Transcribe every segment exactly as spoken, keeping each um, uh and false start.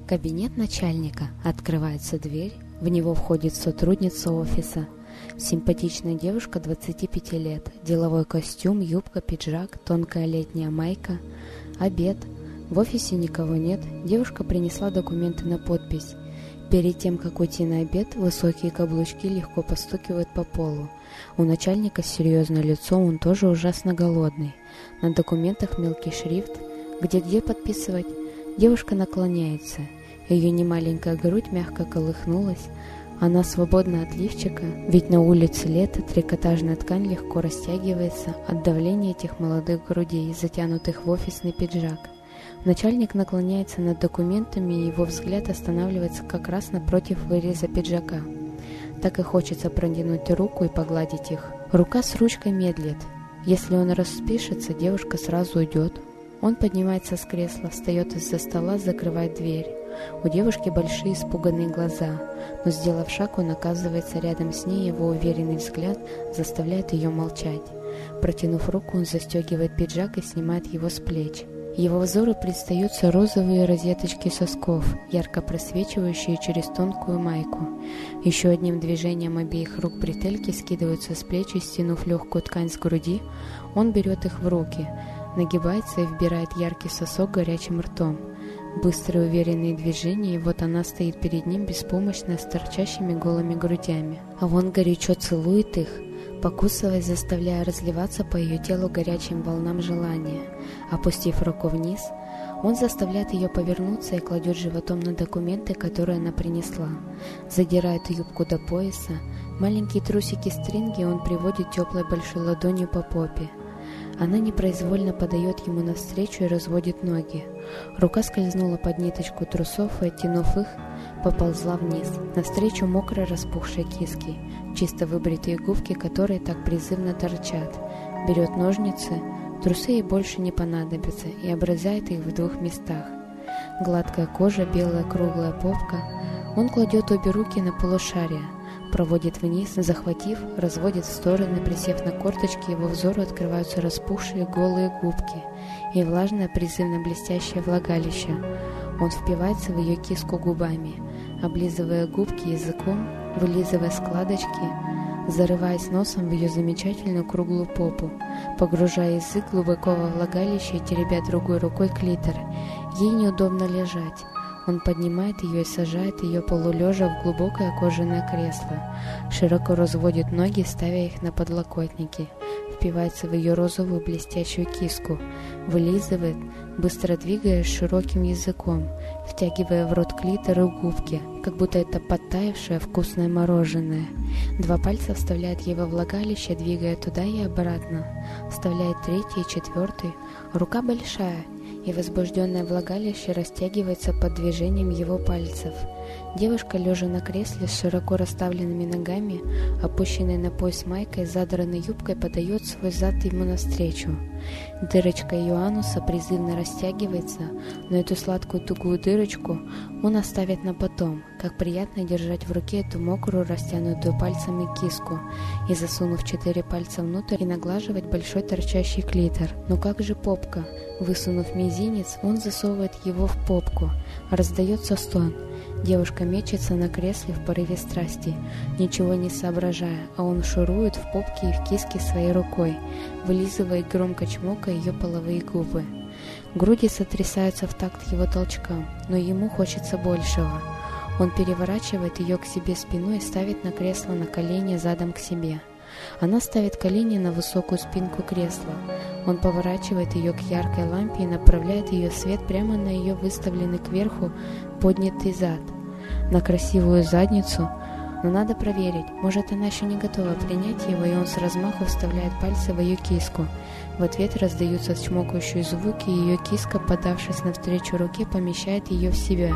Кабинет начальника. Открывается дверь. В него входит сотрудница офиса. Симпатичная девушка двадцати пяти лет. Деловой костюм, юбка, пиджак, тонкая летняя майка. Обед. В офисе никого нет. Девушка принесла документы на подпись. Перед тем, как уйти на обед, высокие каблучки легко постукивают по полу. У начальника серьезное лицо, он тоже ужасно голодный. На документах мелкий шрифт. Где-где подписывать? Девушка наклоняется. Ее немаленькая грудь мягко колыхнулась. Она свободна от лифчика, ведь на улице лето, трикотажная ткань легко растягивается от давления этих молодых грудей, затянутых в офисный пиджак. Начальник наклоняется над документами, и его взгляд останавливается как раз напротив выреза пиджака. Так и хочется протянуть руку и погладить их. Рука с ручкой медлит. Если он распишется, девушка сразу уйдет. Он поднимается с кресла, встает из-за стола, закрывает дверь. У девушки большие испуганные глаза, но, сделав шаг, он оказывается рядом с ней, его уверенный взгляд заставляет ее молчать. Протянув руку, он застегивает пиджак и снимает его с плеч. Его взору предстаются розовые розеточки сосков, ярко просвечивающие через тонкую майку. Еще одним движением обеих рук бретельки скидываются с плеч, и, стянув легкую ткань с груди, он берет их в руки, нагибается и вбирает яркий сосок горячим ртом. Быстрые уверенные движения, и вот она стоит перед ним беспомощно, с торчащими голыми грудями. А он горячо целует их, покусывая, заставляя разливаться по ее телу горячим волнам желания. Опустив руку вниз, он заставляет ее повернуться и кладет животом на документы, которые она принесла. Задирает юбку до пояса, маленькие трусики-стринги он приводит теплой большой ладонью по попе. Она непроизвольно подает ему навстречу и разводит ноги. Рука скользнула под ниточку трусов и, оттянув их, поползла вниз, навстречу мокрой распухшей киске, чисто выбритые губки, которые так призывно торчат. Берет ножницы, трусы ей больше не понадобятся, и обрезает их в двух местах. Гладкая кожа, белая круглая попка. Он кладет обе руки на полушарие, проводит вниз, захватив, разводит в стороны, присев на корточки, его взору открываются распухшие голые губки и влажное призывно блестящее влагалище. Он впивается в ее киску губами, облизывая губки языком, вылизывая складочки, зарываясь носом в ее замечательную круглую попу, погружая язык глубоко во влагалище и теребя другой рукой клитор. Ей неудобно лежать. Он поднимает ее и сажает ее полулежа в глубокое кожаное кресло, широко разводит ноги, ставя их на подлокотники, впивается в ее розовую блестящую киску, вылизывает, быстро двигаясь широким языком, втягивая в рот клитор и губки, как будто это подтаявшее вкусное мороженое. Два пальца вставляет ей во влагалище, двигая туда и обратно, вставляет третий и четвертый. Рука большая, и возбужденное влагалище растягивается под движением его пальцев. Девушка, лежа на кресле с широко расставленными ногами, опущенной на пояс майкой, задранной юбкой, подает свой зад ему навстречу. Дырочка ее ануса призывно растягивается, но эту сладкую тугую дырочку он оставит на потом. Как приятно держать в руке эту мокрую, растянутую пальцами киску и, засунув четыре пальца внутрь, и наглаживать большой торчащий клитор. Но как же попка? Высунув мизинец, он засовывает его в попку. Раздается стон. Девушка мечется на кресле в порыве страсти, ничего не соображая, а он шурует в попке и в киске своей рукой, вылизывает громко чмокая ее половые губы. Груди сотрясаются в такт его толчкам, но ему хочется большего. Он переворачивает ее к себе спиной и ставит на кресло на колени задом к себе. Она ставит колени на высокую спинку кресла. Он поворачивает ее к яркой лампе и направляет ее свет прямо на ее выставленный кверху поднятый зад, на красивую задницу. Но надо проверить, может, она еще не готова принять его, и он с размаху вставляет пальцы в ее киску. В ответ раздаются чмокающие звуки, и ее киска, подавшись навстречу руке, помещает ее в себя.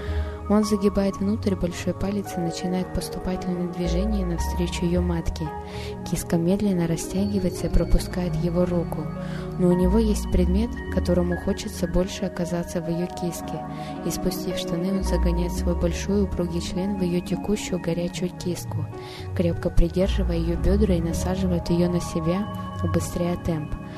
Он загибает внутрь большой палец и начинает поступательные движения навстречу ее матке. Киска медленно растягивается и пропускает его руку, но у него есть предмет, которому хочется больше оказаться в ее киске, и, спустив штаны, он загоняет свой большой упругий член в ее текущую горячую киску, крепко придерживая ее бедра и насаживает ее на себя, убыстряя темп.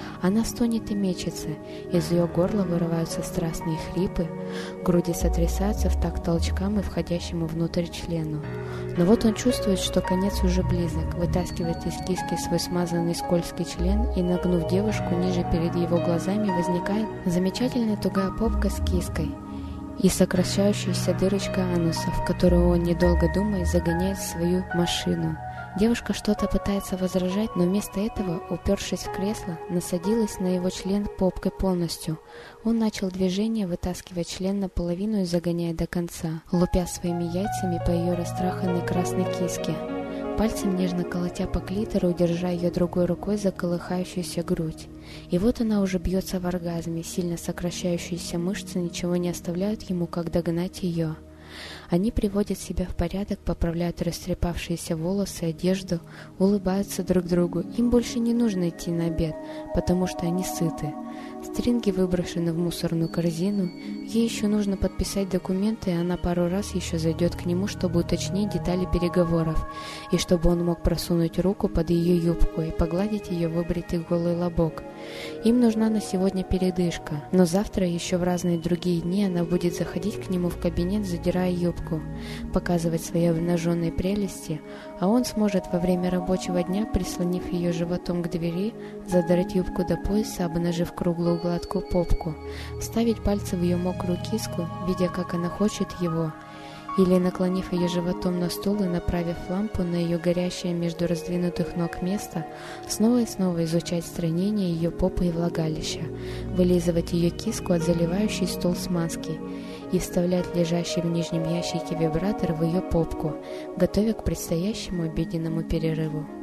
Она стонет и мечется, из ее горла вырываются страстные хрипы, груди сотрясаются в такт толчкам и входящему внутрь члену. Но вот он чувствует, что конец уже близок, вытаскивает из киски свой смазанный скользкий член и, нагнув девушку ниже перед его глазами, возникает замечательная тугая попка с киской и сокращающаяся дырочка ануса, в которую он, недолго думая, загоняет свою машину. Девушка что-то пытается возражать, но вместо этого, упершись в кресло, насадилась на его член попкой полностью. Он начал движение, вытаскивая член наполовину и загоняя до конца, лупя своими яйцами по ее растраханной красной киске. Пальцем нежно колотя по клитору, удержа ее другой рукой за колыхающуюся грудь. И вот она уже бьется в оргазме, сильно сокращающиеся мышцы ничего не оставляют ему, как догнать ее. Они приводят себя в порядок, поправляют растрепавшиеся волосы, одежду, улыбаются друг другу. Им больше не нужно идти на обед, потому что они сыты. Стринги выброшены в мусорную корзину. Ей еще нужно подписать документы, и она пару раз еще зайдет к нему, чтобы уточнить детали переговоров, и чтобы он мог просунуть руку под ее юбку и погладить ее выбритый голый лобок. Им нужна на сегодня передышка, но завтра и еще в разные другие дни она будет заходить к нему в кабинет, задирая юбку, показывать свои обнаженные прелести, а он сможет во время рабочего дня, прислонив ее животом к двери, задрать юбку до пояса, обнажив круглую гладкую попку, вставить пальцы в ее мокрую киску, видя, как она хочет его, или, наклонив ее животом на стул и направив лампу на ее горящее между раздвинутых ног место, снова и снова изучать строение ее попы и влагалища, вылизывать ее киску от заливающей стол смазки и вставлять лежащий в нижнем ящике вибратор в ее попку, готовя к предстоящему обеденному перерыву.